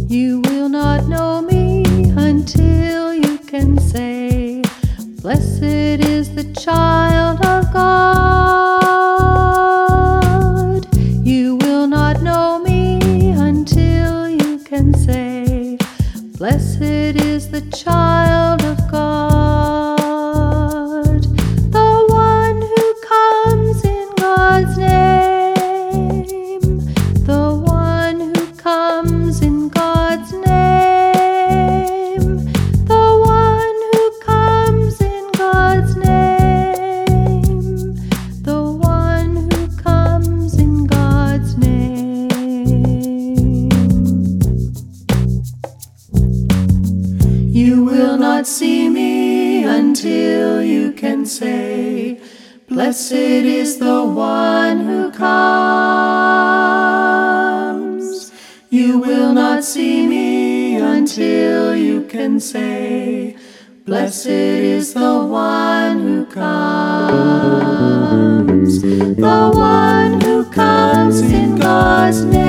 You will not know me until you can say, "Blessed is the child of God." You will not know me until you can say, "Blessed is the child of God." The one who comes in God's name, the one who comes in God's name, the one who comes in God's name, the one who comes in God's name. You will not see me until you can say, "Blessed is the one who comes." You will not see me until you can say, "Blessed is the one who comes." The one who comes in God's name.